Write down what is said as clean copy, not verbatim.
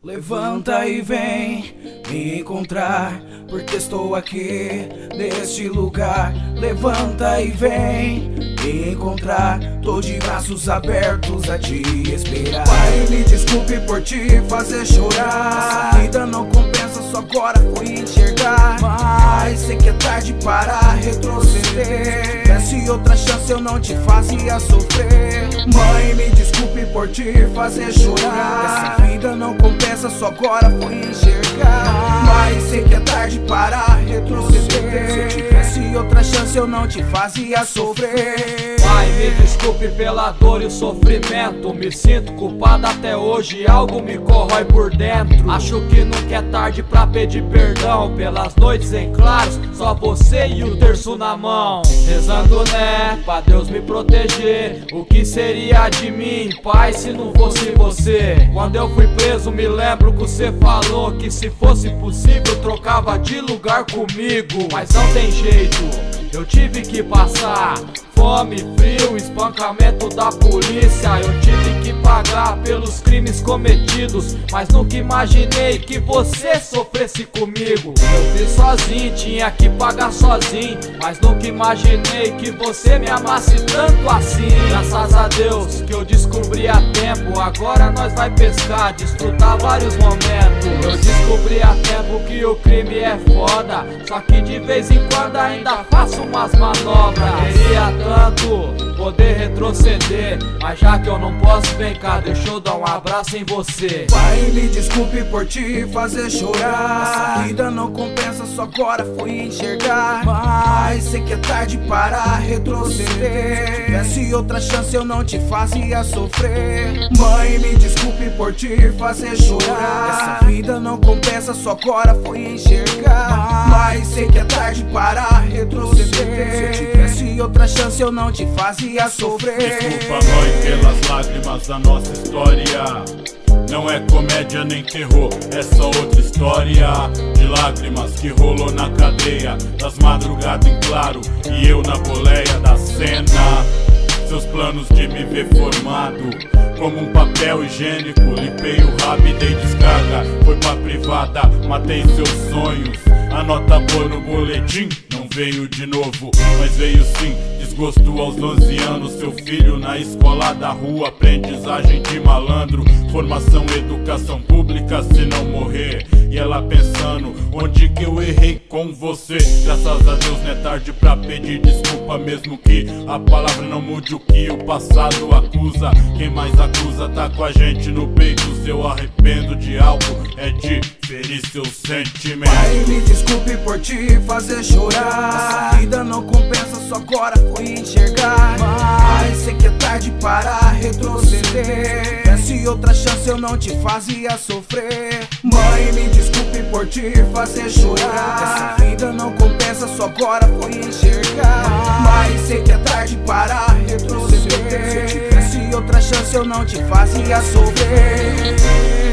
Levanta e vem me encontrar, porque estou aqui neste lugar. Levanta e vem me encontrar, tô de braços abertos a te esperar. Pai, me desculpe por te fazer chorar. Essa vida não compensa, só agora fui enxergar. Mas sei que é tarde para retroceder. Desse outra chance eu não te fazia sofrer. Mãe, me desculpe por te fazer chorar. Essa vida não compensa, só agora fui enxergar. Mas sei que é tarde para retroceder. Se eu tivesse outra chance eu não te fazia sofrer. Pai, me desculpe pela dor e o sofrimento. Me sinto culpado até hoje, algo me corrói por dentro. Acho que nunca é tarde pra pedir perdão pelas noites em claros, só você e o terço na mão. Rezando, né, pra Deus me proteger. O que seria de mim, pai, se não fosse você? Quando eu fui preso, me lembro que você falou que se fosse possível trocava de lugar comigo. Mas não tem jeito, eu tive que passar fome, frio, espancamento da polícia. Eu tive que pagar pelos crimes cometidos, mas nunca imaginei que você sofresse comigo. Eu fiz sozinho, tinha que pagar sozinho, mas nunca imaginei que você me amasse tanto assim. Graças a Deus que eu descobri a tempo, agora nós vai pescar, desfrutar vários momentos. Eu descobri a tempo que o crime é foda, só que de vez em quando ainda faço umas manobras. Queria tanto poder retroceder, mas já que eu não posso, vem cá, deixa eu dar um abraço em você. Pai, me desculpe por te fazer chorar. Essa vida não compensa, só agora fui enxergar. Mas sei que é tarde para retroceder. Se tivesse outra chance eu não te fazia sofrer. Mãe, me desculpe por te fazer chorar. Essa vida não compensa, só agora fui enxergar. Mas sei que é tarde para retroceder. Se eu tivesse outra chance eu não te fazia sofrer. Desculpa, mãe, pelas lágrimas da nossa história. Não é comédia nem terror, é só outra história de lágrimas que rolou na cadeia, das madrugadas em claro e eu na boleia da cena. Seus planos de me ver formado como um papel higiênico, limpei o rabo e dei descarga. Foi pra privada, matei seus sonhos. A nota boa no boletim não veio de novo, mas veio sim desgosto aos 11 anos. Seu filho na escola da rua, aprendizagem de malandro, formação, educação pública se não morrer. E ela pensando, onde que eu errei com você? Graças a Deus não é tarde pra pedir desculpa, mesmo que a palavra não mude o que o passado acusa. Quem mais acusa tá com a gente no peito. Se eu arrependo de algo é de ferir seus sentimentos. Pai, me desculpe por te fazer chorar. Essa vida não compensa, só agora fui enxergar. Mas sei que é tarde para retroceder. Se tivesse outra chance eu não te fazia sofrer. Mãe, me desculpe por te fazer chorar. Essa vida não compensa, só agora fui enxergar. Mas sei que é tarde para retroceder. Se eu tivesse outra chance eu não te fazia sofrer.